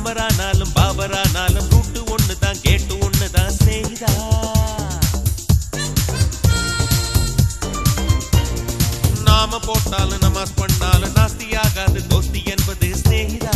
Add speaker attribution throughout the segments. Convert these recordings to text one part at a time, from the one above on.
Speaker 1: ராமரானாலும் பாபரானாலும் route ஒண்ணுதான் கேட்டு ஒண்ணுதான் ஸ்நேகிதா. நாம போட்டாலும் நமாஸ் பண்ணாலும் நாஸ்தியாகாது தோஸ்தி என்பது ஸ்நேகிதா.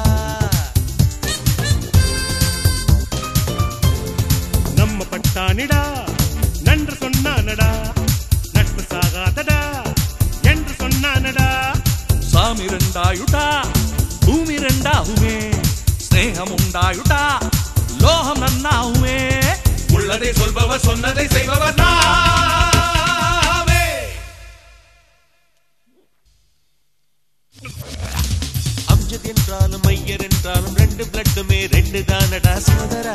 Speaker 2: நம்ம பட்டானிடா நன்று சொன்னானடா நட்பு சாகாதடா என்று சொன்னானடா.
Speaker 3: சாமி ரெண்டாயுட்டா பூமி ரெண்டாகுமே ஸ்நேகம் உண்டாயுட்டா லோகம் நன்னாகுமே. உள்ளதை சொல்பவர் சொன்னதை செய்பவர் நாமே.
Speaker 1: அம்ஜத் என்றாலும் ஐயர் என்றாலும் ரெண்டு பிளட்டுமே ரெண்டு தானடா சோதரா.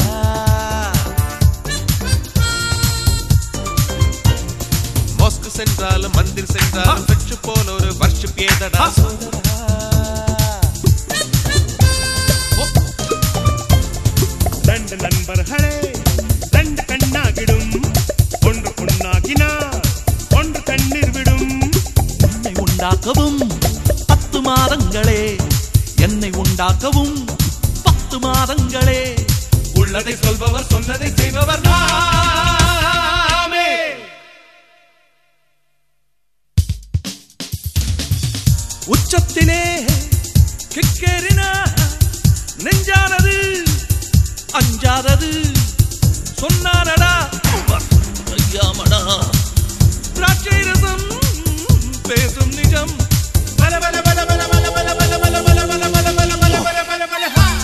Speaker 1: மாஸ்க் சென்றாலும் மந்திர் சென்றாலும் வெற்று போல ஒரு வர்ஷிப் ஏதடா சோதரா.
Speaker 2: ரெண்டு நண்பர்களே ரெண்டு கண்ணாகிடும் ஒன்று பொண்ணாகினா ஒன்று கண்ணீர் விடும்.
Speaker 3: என்னை உண்டாக்கவும் 10 மாதங்களே என்னை உண்டாக்கவும் 10 மாதங்களே. உள்ளதை சொல்பவர் சொன்னதை செய்பவர் நாமே. உச்சத்திலே கிக்கேறின நெஞ்சானது அஞ்சாதது சொன்னானடா ஐயாமடா. திராட்சை ரசம் பேசும் நிஜம் பல பல பல பல பல பல பல பல பல பல பல பல பல பல பல பல.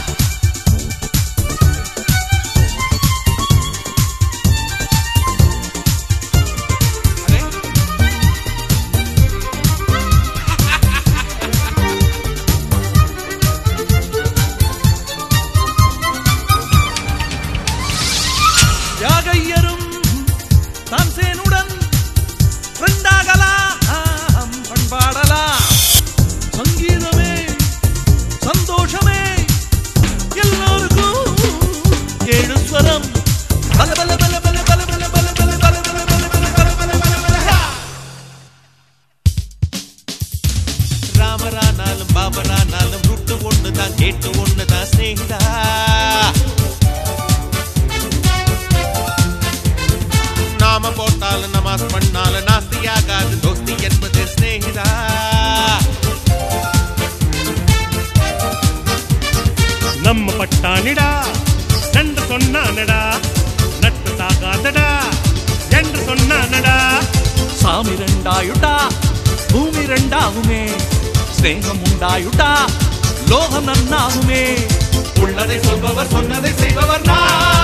Speaker 3: யாகையரும் தான்சேனுடன் ஃப்ரெண்டாகலாம் பண்பாடலாம். சங்கீதமே சந்தோஷமே எல்லோருக்கும் 7 ஸ்வரம் பல பல பல பல பல பல பல பல பல பல பல பல பல பல பல.
Speaker 1: ராமரானாலும் பாபரானாலும் ரூட்டு ஒண்ணுதான் கேட்டு ஒண்ணுதான் ஸ்நேகிதா. நாம போட்டாலும் நமாஸ் பண்ணாலும் நாஸ்தியாகாது தோஸ்தி என்பது ஸ்நேகிதா.
Speaker 2: நம்ம பட்டானிடா நன்று சொன்னானடா நட்பு சாகாதடா என்று சொன்னானடா.
Speaker 3: சாமி ரெண்டாயுட்டா பூமி ரெண்டாகுமே ஸ்நேகம் உண்டாயுட்டா லோகம் நன்னாகுமே. உள்ளதை சொல்பவர் சொன்னதை செய்பவர் நான்.